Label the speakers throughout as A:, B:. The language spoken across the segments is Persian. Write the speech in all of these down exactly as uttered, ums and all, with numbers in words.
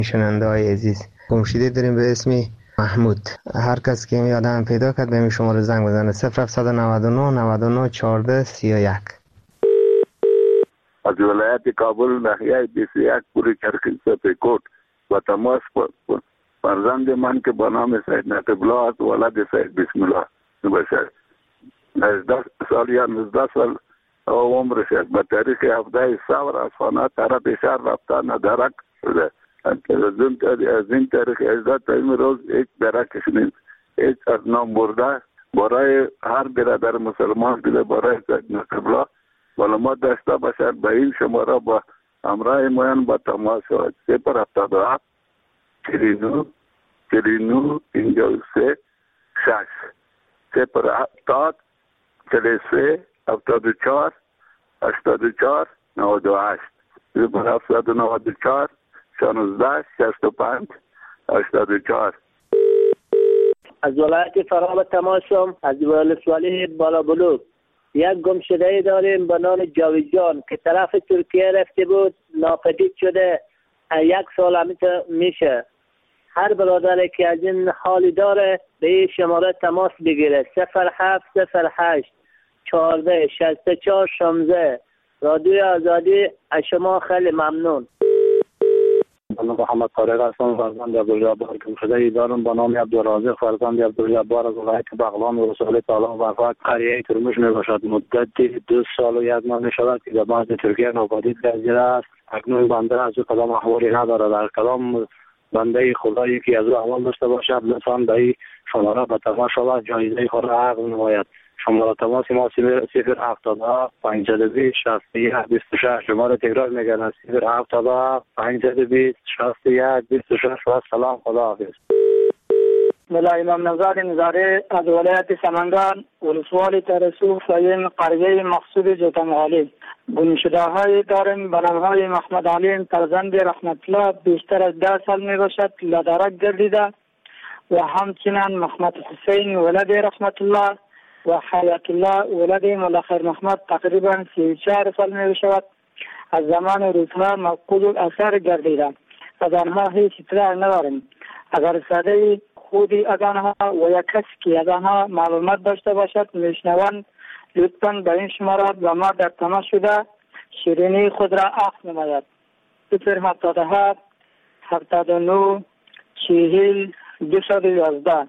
A: شنونده های عزیز، گمشده داریم به اسم محمود. هر کس که می آدم پیدا کرد به این شماره زنگ بزنه. صفر هفت نه نه نود و نه چهارده سی و یک.
B: از ولایت کابل ناحیه بیست و یک پوری چرخی سپیکوت و تماس فرزند من که به نام سید نقیب الله است، ولد سید بسم الله باشد. نزده سال یا نزده سال عمر شد. به تاریخ هفده سور از خانه طرف شهر رفته ندرک شده. از این تاریخ هجده تا این روز هیچ درکش نیست. هیچ از نام برده برای هر برادر مسلمان دیده برای سید نقیب الله معلومات داشته باشد. به این شماره با همراه موین با تماس شود. صفر هفتاد و هفت چهل و نه چهل و نه پنجاه و سه شش. صفر هفتاد چهل و سه هفتاد و چهار هشتاد و چهار نود و هشت. صفر هفتاد و نود و چهار شانزده شصت و پنج هشتاد و چهار.
C: از ولایت فرا تماشم، از ولسوالی بالا بلوک. یک گمشده داریم به نام جاویدجان که طرف ترکیه رفته بود، ناپدید شده. یک سال همیشه میشه. هر برادری که از این حالی داره به این شماره تماس بگیره. صفر هفت صفر هشت چهارده شصت و چهار شانزده. رادیو آزادی از شما خیلی ممنون.
D: من محمد طارق هستم، فرزند عبدالجبار گمشده دارم به نام عبدالرازق فرزند عبدالجبار از ولایت بغلان و رسول تعالی و قریه ترمش می باشد. مدت دو سال و یک ماه می شود که در بعض ترکیه ناپدید گردیده است. اکنون بنده از او کدام احوالی ندارد. در کدام بنده خدایی که از او احوال داشته باشد لطفا به این شماره به تماس شود، جایزه خود را عقد نماید. شماره تماس ما صفر هفتاد و هفت پانصد و بیست شصت و یک بیست و شش. شماره تکرار میگن صفر هفتاد و هفت پانصد و بیست شصت و یک بیست و شش. و سلام، خدا حافظ.
E: ملا امام نژاد نظاری از ولایت سمنگان ولسوالی ترسوف و این قریه مقصود جوتنغالی. گمشده های داریم به نامهای محمد علی فرزند رحمت الله بیشتر از ده سال می باشد لدرک گردیده و همچنین محمد حسین ولد رحمت الله و حیات الله ولد مولا خیر محمد تقریبا سی و چهار سال می شود. از زمان روزها مفقود الاثر گردیده. از آنها هیچ اطلاع نداریم. اگر ساده خودی از آنها و یک کسی که از آنها معلومات داشته باشد میشنوند لطفاً به این شماره با ما در تماس شده شیرینی خود را عقد نماید. صفر هفتاد و هفت هفتاد و نه چهل دویست و یازده.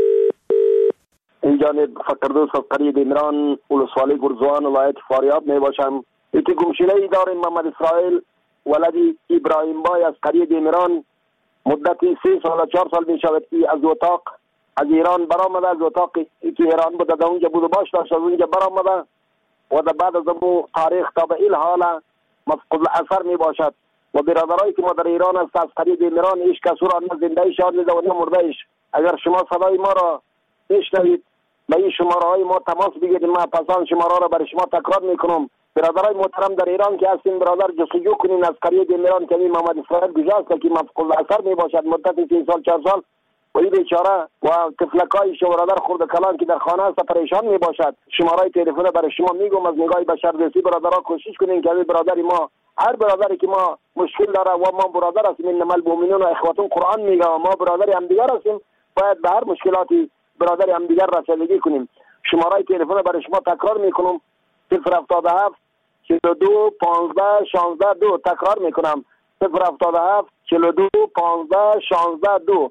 F: این جانب فقردوس از قریه دیمران ولسوالی گرزوان ولایت فاریاب می باشم. یکی گمشده ای داریم محمد اسرائیل ولدی ابراهیم بای از قریه دیمران. مدتی سه سال و چهار سال می شود که از اتاق از ایران برآمده. از اتاقی که ایران بوده در اونجا بود و باش داشت از اونجا برآمده و در بعد از امو تاریخ تا به این حال مفقود الاثر می باشد. و برادرایی که ما در ایران است از قریه دیمران هیچ کس را نه زنده شان میده و نه مرده ایش. اگر شما صدای ما را بشنوید به این شماره های ما تماس بگیرید. ما پسان شماره را برای شما تکرار میکنم. برادرای محترم در ایران که هستین برادر جستجو کنین از قریه دیمران که محمد اسرائیل گذاشت که مفقود الاثر می باشد مدت سه سال چهار سال و این بیچاره و طفلکای شو برادر خرد کلان که در خانه است پریشان می باشد. شماره تلفن برای شما میگم از نگاه بشردوستی برادرها کوشش کنین که برادر ما هر برادری که ما مشکل داره و ما برادر هستیم انما المؤمنون و اخوتون قرآن میگه و ما برادر هم دیگر هستیم باید به هر مشکلاتی برادر هم دیگر رسیدگی کنیم. شماره تلفن برای شما تکرار میکنم صفر هفتاد و هفت چهل و دو پانزده شانزده دو. تکرار میکنم صفر هفتاد و هفت چهل و دو پانزده شانزده دو.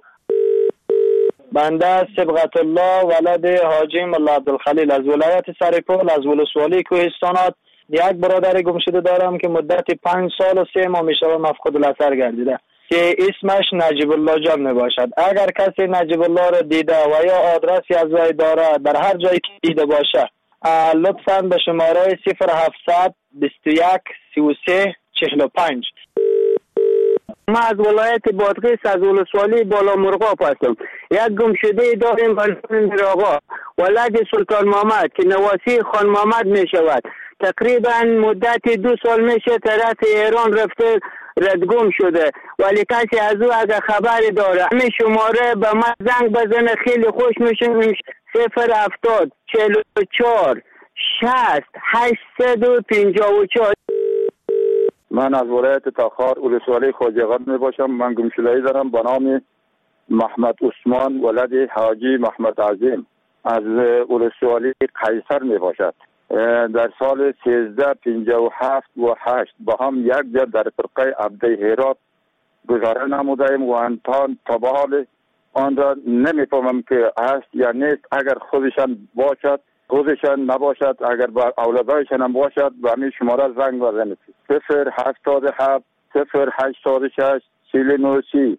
G: بنده صبغت الله ولد حاجی ملا عبدالخلیل از ولایت سرپل از ولسوالی کوهستانات. یک برادر گمشده دارم که مدت پنج سال و سه ماه میشه مفقود الاثر گردیده که اسمش نجیب الله جان می باشد. اگر کسی نجیب الله را دیده و یا آدرسی از وی داره در هر جایی که دیده باشه لطفاً به شماره صفر هفتصد بیست و یک سی و سه چهل و پنج.
E: ما از ولایت بادغیس از ولسوالی بالا مرغاب هستم. یک گمشده داریم به نام آقا ولد سلطان محمد که نواسی خان محمد می شود. تقریبا مدت دو سال میشه طرف ایران رفته ردگم شده ولی کسی از او اگر خبری داره همین شماره به من زنگ بزنه خیلی خوش میشه. صفر هفتاد چهل و چهار شصت هشتصد و پنجاه و چهار.
B: من از ولایت تاخار ولسوالی خواجه‌غر می باشم. من گمشده‌ای دارم به نام محمد عثمان ولد حاجی محمد عظیم از ولسوالی قیصر می باشد. در سال سیزده پنجاه و هفت و هشت با هم یک جا در فرقه عبده هرات گذاره نمودیم و انتان تبال آن را نمیفهمم که هست یا نیست. اگر خودشان باشد خودشان نباشد، اگر با اولادایشان هم باشد به همین شماره زنگ بزنید. صفر هفتاد و هفت صفر هشتاد و شش چهل و نه سی.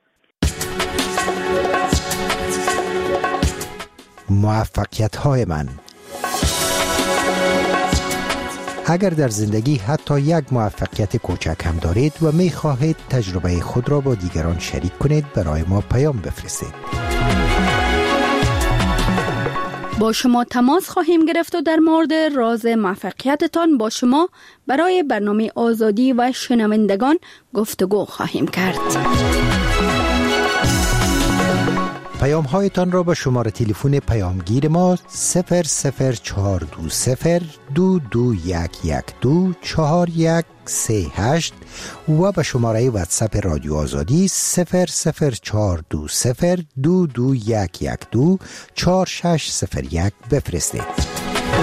H: موفقیت های من. اگر در زندگی حتی یک موفقیت کوچک هم دارید و می خواهید تجربه خود را با دیگران شریک کنید، برای ما پیام بفرستید.
I: با شما تماس خواهیم گرفت و در مورد راز موفقیتتان با شما برای برنامه آزادی و شنوندگان گفتگو خواهیم کرد.
H: پیام هایتان را به شماره تلفن پیامگیر ما صفر صفر چهار دو صفر دو دو یک یک دو چهار یک سه هشت و به شماره واتساپ رادیو آزادی صفر صفر چهار دو صفر دو دو یک یک دو چهار شش صفر یک بفرستید.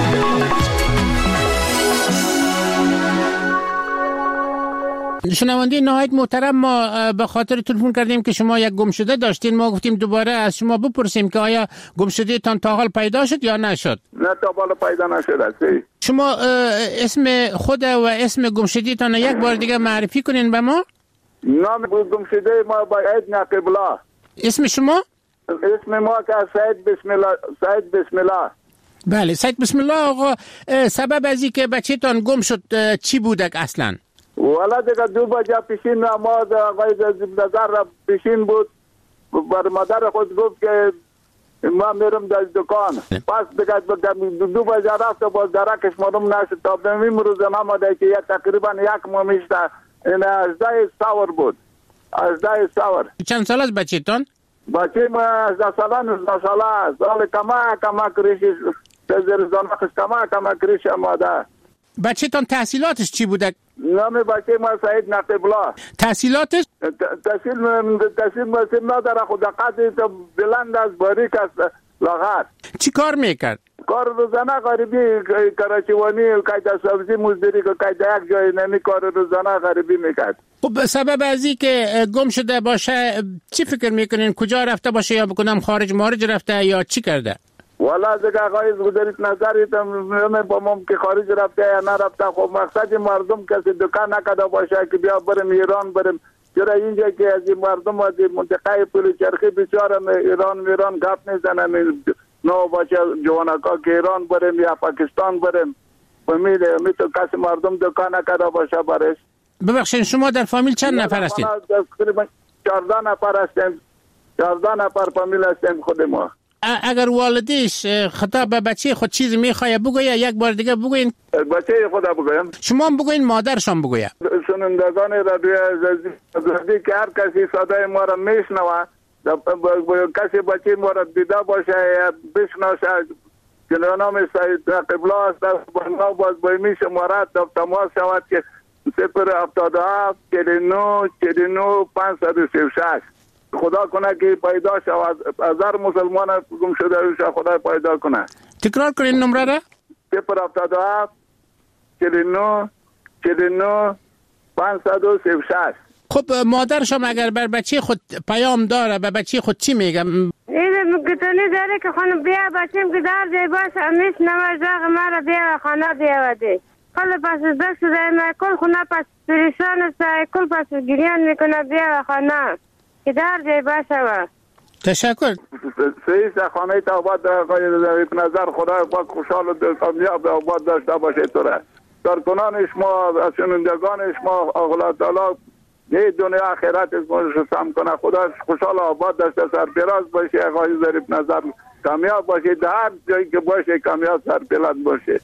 J: شنونده نهایت محترم، ما به خاطر تلفن کردیم که شما یک گمشده داشتین. ما گفتیم دوباره از شما بپرسیم که آیا گمشده تان تا حال پیدا شد یا نشد؟
B: نه تا حال پیدا نشد.
J: شما اسم خود و اسم گمشده تان یک بار دیگه معرفی کنین به ما.
B: نام گمشده ما باید نقبلا.
J: اسم شما؟
B: اسم ما که سید بسم الله. سید بسم الله.
J: بله سید بسم الله. آقا سبب از این که بچه تان گم شد چی بودک اصلا؟
B: والا دیگه دو بجه پیشین نماز آقای نظر را پیشین بود. بر مادر خود گفت که ما میرم در دکان. پس دیگه دو بجه رفت و باز درکش مارم نشد. تا به این روز نماده که یک تقریبا یک ماه میشته. این ازده سور بود. ازده سور.
J: چند سال از بچه تان؟
B: بچه ما ازده ساله نوزده ساله. سال کما کما کریشی تزیر زنخش کما کما کریش ماده.
J: بچه تان تحصیلاتش چی بوده؟
B: نام بچه ما سعید نقیبلا.
J: تحصیلاتش؟
B: تحصیل تحصیل مسیم نداره. خود قدری تو بلند از باریک است لاغر.
J: چی کار میکرد؟
B: کار روزانه غریبی کراچیوانی قاعده سبزی مزدوری که قاعده یک جای نمی کار روزانه غریبی میکرد.
J: خب سبب از این که گم شده باشه چی فکر میکنین؟ کجا رفته باشه یا بکنم خارج مارج رفته یا چی کرده؟
B: والا دیگه آقای گذارید نظریت من با مم که خارج رفته یا نرفته. خب مقصد مردم کسی دکان نکده باشه که بیا بریم ایران بریم. چرا اینجا که از مردم از منطقه پل چرخی بیچاره ایران میران گپ میزنن. نو باشه جوانکا که ایران بریم یا پاکستان بریم. فهمیده می تو کسی مردم دکان نکده باشه برش.
J: ببخشید شما در فامیل چند نفر هستید؟
B: تقریبا چهارده نفر هستیم. چهارده نفر فامیل هستیم خود ما.
J: اگر والدیش خطاب به بچه خود چیزی میخواه بگویه یک بار دیگه بگوین.
B: بچه خود بگویم.
J: شما هم بگوین مادرشان بگویه.
B: شنوندگان رادیو آزادی که هر کسی صدای ما را میشنوه کسی بچه ما را دیده باشه یا بشناسه که نام سید نقیبلا است با باز بایمی شماره تماس شود که صفر هفتاد و هفت چهل و نه چهل و نه پانصد و سی و شش. خدا کنه که پیدا شود. هزار مسلمان گم شده خدا پیدا کنه.
J: تکرار کنین نمره را.
B: صفر هفتاد و هفت چهل و نه چهل و نه پانصد و سی و شش.
J: خب مادرشم اگر بر بچه خود پیام داره به بچه خود چی میگم؟
K: این گتونی داره که خانم بیا بچیم که در جای باشه امیش نمازاق مرا بیا خانه بیاوده. کل پس دست داره کل خونه پس پریشان است. کل پس گریان میکنه بیا خانه که در جای باشه و
J: تشکر.
B: سعید خانه تا آباد نظر خدا پاک خوشحال و کامیاب آباد داشته باشه. توره کارکنان شما شنوندگان شما الله تعالی یه دنیا آخرت رو سم کنه. خدا خوشحال آباد داشته سرپراز باشه. آقای ظریف نظر کامیاب باشه. در هر جایی که باشه کامیاب سرپراز باشه.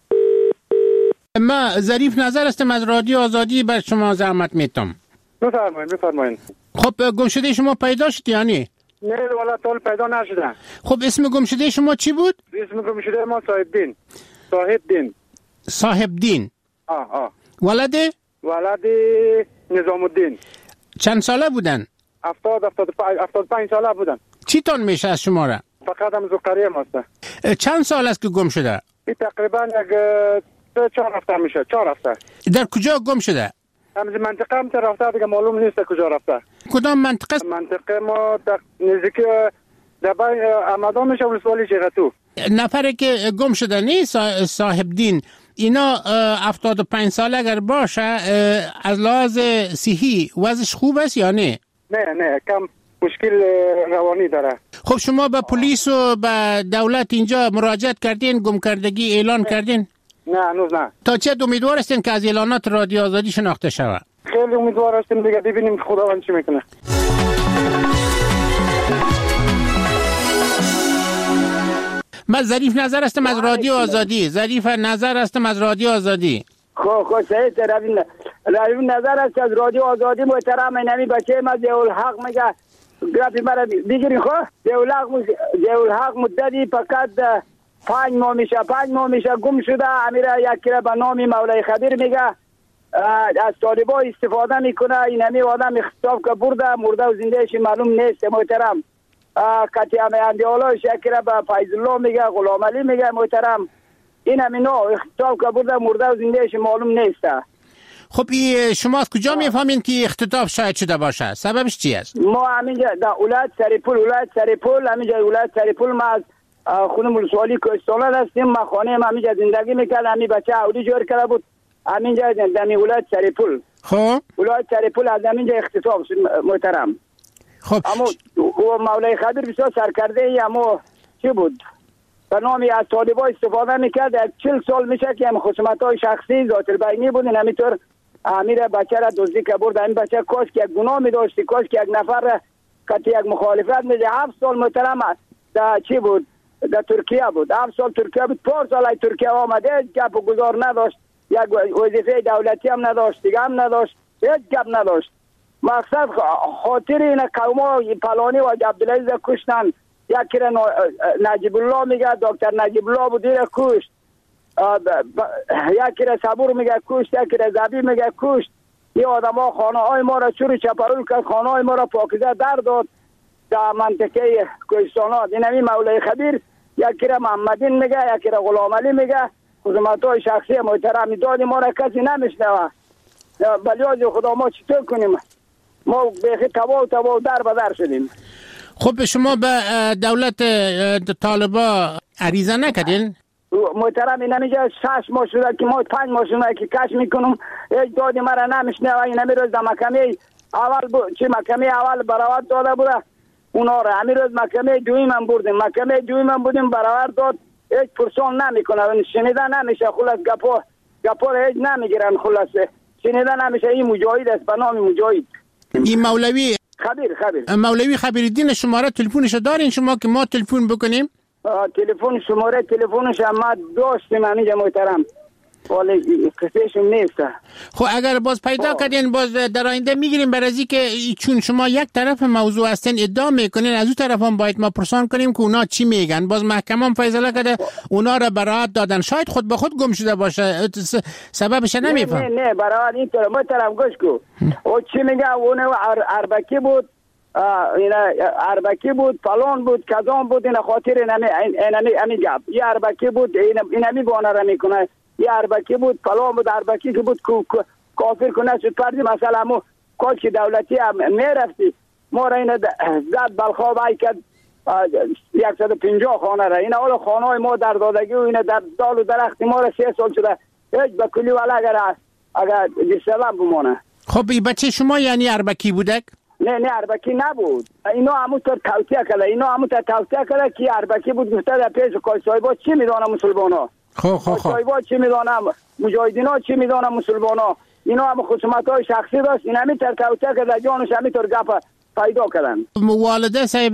J: ما ظریف نظر هستم از رادیو آزادی بر شما زحمت میتم.
G: بفرمایید بفرمایید.
J: خب گمشده شما پیدا شد یا نه؟
G: نه والا طول پیدا نشده.
J: خب اسم گمشده شما چی بود؟
G: اسم گمشده ما صاحب دین. صاحب دین.
J: صاحب دین.
G: آه آه.
J: ولده؟
L: ولد نظام الدین.
J: چند ساله بودن؟
L: هفتاد هفتاد هفتاد و پنج ساله بودن.
J: چی تان میشه از شما را؟
L: فقط هم زوقریه ماسته.
J: چند سال است که گم شده؟
L: تقریبا یک چهار هفته میشه. چهار هفته.
J: در کجا گم شده؟
L: همز منطقه هم رفته دیگه معلوم نیست کجا رفته.
J: کدام منطقه؟
L: منطقه ما نزدیک دبای آمدان میشه ولسوالی چغتو.
J: نفری که گم شده نیست صاحب دین، اینا هفتاد و پنج ساله اگر باشه از لحاظ صحی وضعش خوب است یا نه؟
L: نه نه کم مشکل روانی داره.
J: خب شما به پلیس و به دولت اینجا مراجعت کردین، گم کردگی اعلان نه. کردین؟
L: نه هنوز نه.
J: تا چه امیدوار هستین که از اعلانات رادیو آزادی شناخته شود؟
L: خیلی امیدوار هستیم دیگه، ببینیم خداوند چی میکنه.
J: من ظریف نظر هستم از رادیو آزادی. ظریف نظر هستم از رادیو آزادی.
M: خب خب صحیح روی روی نظر است از رادیو آزادی. محترم نمی بچه ما ضیاء الحق میگه گرافی مرا بگیرین. خب ضیاء الحق ضیاء الحق مدتی فقط پنج ماه میشه پنج ماه میشه گم شده. امیره یکی را به نام مولای خبیر میگه از طالبا استفاده میکنه. این همی آدم اختطاف که برده مرده و زندهش معلوم نیست. محترم کتی همه اندیالا شکره به فیض الله میگه، غلام علی میگه. محترم این همی نو اختطاف که برده مرده و زندهش معلوم نیست.
J: خب شما از کجا میفهمین که اختطاف شاید شده باشه؟ سببش چی است؟
M: ما همینجا در ولایت سریپول ولایت سریپول همینجا ولایت سریپول ما از خونم ولسوالی کوهستان هستیم. ما خانه ما همینجا زندگی میکرد. همین بچه اولی جور کرده بود همینجا در ولایت سریپول.
J: خب
M: ولایت سریپول از همینجا اختطاف شد. محترم
J: خب
M: اما او مولای خبیر بسیار سرکرده ای. اما چی بود به نامی از طالبا استفاده میکرد. چل سال میشه که هم خصومت های شخصی ذات البینی بود. همینطور امیر بچه را دزدی که برد. این بچه کاش که یک گناه میداشتی، کاش که یک نفر کتی یک مخالفت میده. هفت سال محترم در چی بود در ترکیه بود. هفت سال ترکیه بود. پار سال ای ترکیه آمده هیچ گپ و گذار نداشت. یک وظیفه دولتی هم نداشت، دیگه هم نداشت، هیچ گپ نداشت. مقصد خاطر این قوما پلانی و عبدالعزیز کشتن. یکی را نجیب الله میگه دکتر نجیب الله بود دیره کشت. یکی را صبور میگه کشت، یکی را زبی میگه کشت. این آدم ها خانه های ما را چوری چپرول کرد، خانه های ما را پاکیزه در داد در منطقه کوهستانات. این همی مولای خبیر یکی را محمدین میگه، یکی را غلام علی میگه. خدمت های شخصی محترم داد ما را کسی نمیشنوه. بلیاز خدا ما چطور کنیم؟ ما بیخی تبا و تبا و در بدر شدیم.
J: خب شما به دولت طالبا عریضه نکردین؟
M: محترم این همیجا شش ماه شده که ما پنج ماه شده که کش میکنم هیچ دادی مرا نمیشنوه. این همی روز در محکمه اول بود چی محکمه اول براورد داده بوده اونا را. همی روز محکمه دویم هم بردیم محکمه دویم هم بودیم براورد داد. هیچ پرسان نمیکنه، شنیده نمیشه. خلاص گپا گپا را هیچ نمیگیرن. خلاص شنیده نمیشه. این مجاهد است به نام مجاهد.
J: این مولوی
M: خبیر خبیر
J: مولوی خبیرالدین شماره تلفنش دارین شما که ما تلفن بکنیم؟
M: تلفن شماره تلفنش ما داشتیم همینجا محترم ولی کسیشون نیست.
J: خب اگر باز پیدا کردین باز در آینده میگیریم برای که چون شما یک طرف موضوع هستین ادعا میکنین از اون طرف هم باید ما پرسان کنیم که اونا چی میگن. باز محکمه هم فیصله کرده اونا را براعت دادن. شاید خود به خود گم شده باشه سببش نمیفهم.
M: نه نه براعت این طرف محترم گوش کو او چی میگه اون اربکی بود اینا اربکی بود فلان بود کذان بود. این خاطر اینمی اینمی امی گپ یه اربکی بود اینمی بانه را میکنه. یه اربکی بود فلان بود اربکی که بود کافر کنه شد پردی مثلا مو کاش که دولتی هم میرفتی ما را این زد بلخواب های کرد یکصد و پنجاه خانه را. این اول خانه های ما در دادگی و این در دال و درخت ما را سه سال شده هیچ به کلی ولی اگر اگر جسلم بمانه.
J: خب این بچه شما یعنی اربکی بودک؟
M: نه نه اربکی نبود. اینا همونطور توصیه کرده اینا همونطور توصیه کرده که اربکی بود. گفته در پیش کاشایبا چی میدانه مسلمان ها
J: خب خب خب
M: کاشایبا چی میدانه مجاهدین ها چی میدانه مسلمان ها. اینا هم خصومت های شخصی داشت. این همینطور توصیه کرده جانش همینطور گپ پیدا کردن.
J: والده صاحب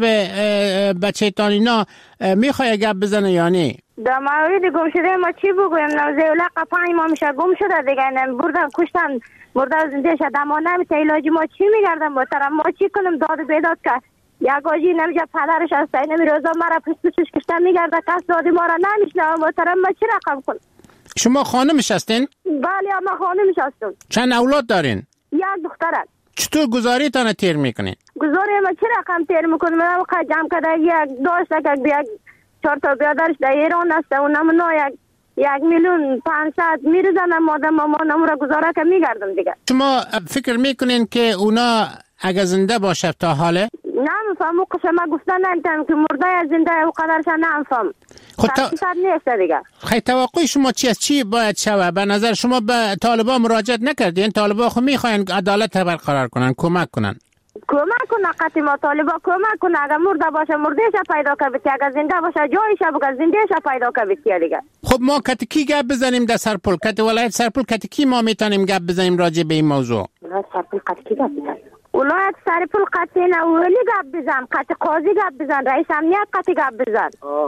J: بچه تان اینا میخواه گپ بزنه یا نه؟
K: در مورد گم شده ما چی بگویم؟ ضیاءالحق پنج ماه میشه گم شده دیگه. بردن کشتن مرده زنده شد اما نمیشه علاجی ما چی میگردن محترم؟ ما چی کنم؟ داد بیداد که یک آجی نمیجا پدرش هست این روزا مرا پس پسش کشتن میگرده کس دادی ما را نمیشنه محترم. ما چی رقم کنم؟
J: شما خانمش هستین؟
K: بله ما خانمش هستم.
J: چند اولاد دارین؟
K: یک دخترک.
J: چطور گزاری تانه تیر میکنین؟
K: گزاری ما چه رقم تیر میکنیم؟ من وقت جمع کرده یک داشته که یک چهار تا بیادرش در ایران هسته و نمونا یک یک میلیون پانصد میرزنم مادم مامانم را گزاره که میگردم دیگه.
J: شما فکر میکنین که اونا اگه زنده باشه تا حاله؟
K: نمیفهم او قسم ما گفتن نمیتونم که مرده از زنده او قدرش نمیفهم.
J: خود تا...
K: نیست دیگه.
J: خیلی توقع شما چی از چی باید شوه؟ به نظر شما به طالبان مراجعت نکردین؟ طالبان خود میخواین عدالت برقرار کنن، کمک کنن.
K: کمک کنه قطعی ما طالبا کمک کنه. اگر مرده باشه مردهش پیدا کنه، اگر زنده باشه جایش بگه زندهش پیدا کنه دیگه.
J: خب ما کتکی گپ بزنیم در سرپل، کت ولایت سرپل کتکی ما میتونیم گپ بزنیم راجع به این موضوع.
K: ولایت سرپل کتکی گپ بزنیم. ولایت سرپل قطعی نه ولی گپ بزن، قطعی قاضی گپ بزن، رئیس امنیت قطعی گپ بزن.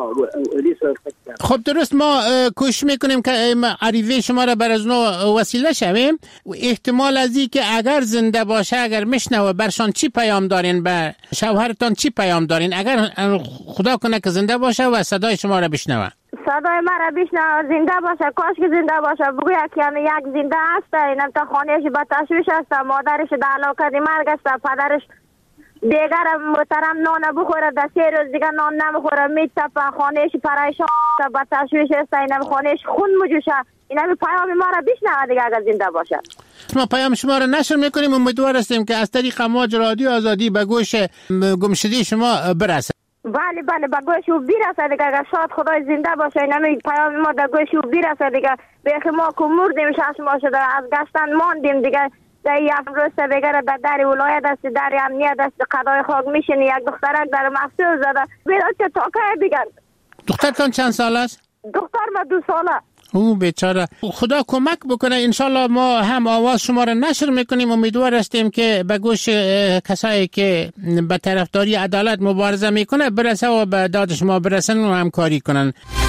J: خب درست ما کوشش میکنیم که عریضه شما را بر از نو وسیله شویم. احتمال از این که اگر زنده باشه، اگر میشنوه برشان چی پیام دارین، به شوهرتان چی پیام دارین؟ اگر خدا کنه که زنده باشه و صدای شما را بشنوه،
K: صدای مرا بشنوه زنده باشه، کاش که زنده باشه، بگوید که یک زنده هست، اینم تا خانهش به تشویش هست، مادرش در علاقه مرگ است، پدرش دیگر محترم نان بخوره، در سه روز دیگر نان نمیخوره، میتپه، خانهش پریشان است، به تشویش است، اینم خانهش خون مجوشه. اینم پیام ما را بشنوه دیگه اگر زنده باشه.
J: ما پیام شما را نشر میکنیم، امیدوار هستیم که از طریق امواج رادیو آزادی به گوش گمشده شما برسه.
K: بله بله به گوش او بیرسه دیگه. اگر شاد خدای زنده باشه اینم پیام ما در گوش او بیرسه دیگه. بیخی ما که مردیم شش ماه شده از گشتن ماندیم دیگه. در یک روز بگره در در ولایت است، در امنیت است، قضای خاک میشینی، یک دخترک در محصول زده بیرد که تاکه بگن.
J: دخترتان چند سال است؟
K: دختر ما دو ساله.
J: او بیچاره. خدا کمک بکنه. انشالله ما هم آواز شما را نشر میکنیم. امیدوار هستیم که به گوش کسایی که به طرفداری عدالت مبارزه میکنه برسه و به داد شما برسن و همکاری کنن.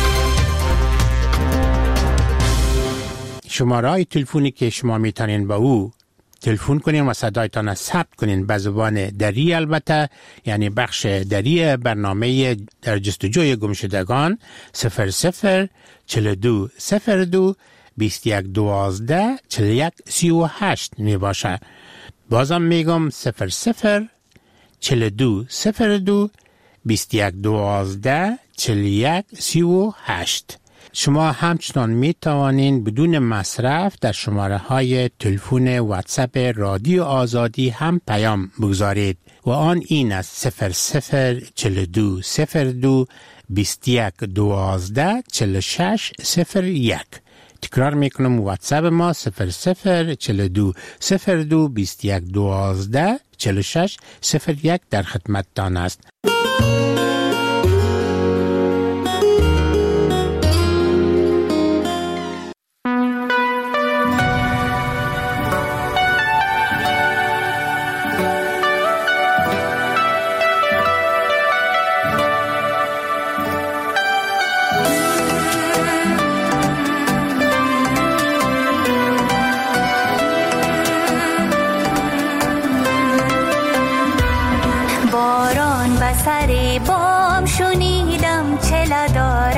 J: شماره‌های تلفنی که شما میتونین با او تلفن کنین و صدایتان ثبت کنین به زبان دری، البته یعنی بخش دری برنامه در جستجوی گمشدگان صفر صفر چهل دو صفر دو بیست یک دوازده چهل یک سی و هشت می باشه. بازم میگم صفر صفر چهل دو صفر دو بیست یک دوازده چهل یک سی و هشت. شما همچنان می توانین بدون مصرف در شماره های تلفن واتساپ رادیو آزادی هم پیام بگذارید و آن این است صفر صفر چهل دو صفر دو بیست یک دوازده چهل شش صفر یک. تکرار میکنم واتساپ ما صفر صفر چهل دو صفر دو بیست یک دوازده چهل شش صفر یک در خدمت تان است.
N: سر بام شنیدم چلا داره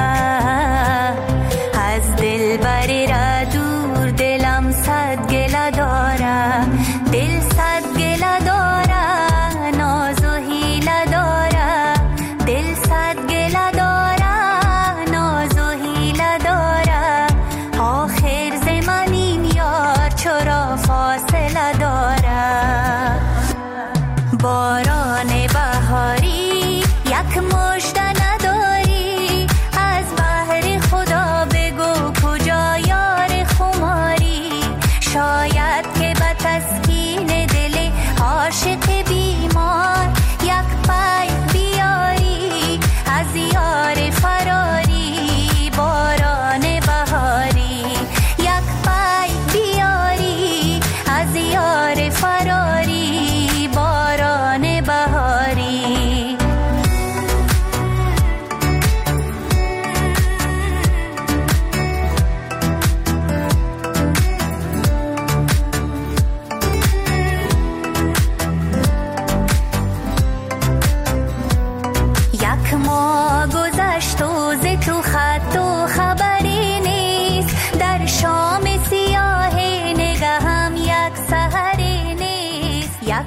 N: از دل بری را دور دلم صد گله داره دل صد گله داره ناز و حیله داره دل صد گله داره ناز و حیله داره آخر ز من این یار چرا فاصله داره باران بهاری یک مژده نداری از بهر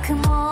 N: یک ما